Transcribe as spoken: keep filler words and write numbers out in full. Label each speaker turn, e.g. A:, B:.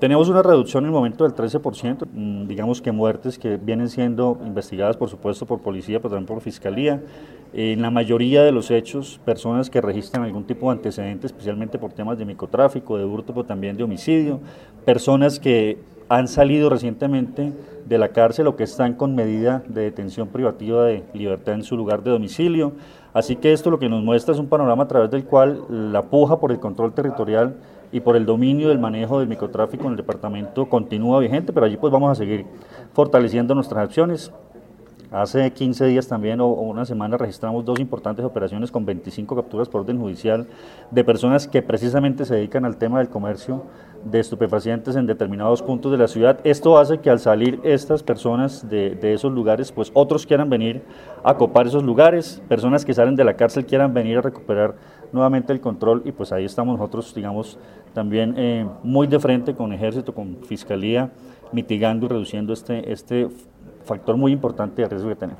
A: Tenemos una reducción en el momento del trece por ciento, digamos que muertes que vienen siendo investigadas por supuesto por policía, pero también por fiscalía. En la mayoría de los hechos, personas que registran algún tipo de antecedente, especialmente por temas de microtráfico, de hurto, pero también de homicidio, personas que han salido recientemente de la cárcel o que están con medida de detención privativa de libertad en su lugar de domicilio. Así que esto lo que nos muestra es un panorama a través del cual la puja por el control territorial y por el dominio del manejo del microtráfico en el departamento continúa vigente, pero allí pues vamos a seguir fortaleciendo nuestras acciones. Hace quince días también o una semana registramos dos importantes operaciones con veinticinco capturas por orden judicial de personas que precisamente se dedican al tema del comercio de estupefacientes en determinados puntos de la ciudad. Esto hace que al salir estas personas de, de esos lugares, pues otros quieran venir a copar esos lugares, personas que salen de la cárcel quieran venir a recuperar nuevamente el control y pues ahí estamos nosotros, digamos, también eh, muy de frente con Ejército, con Fiscalía, mitigando y reduciendo este, este factor muy importante de riesgo que tenemos.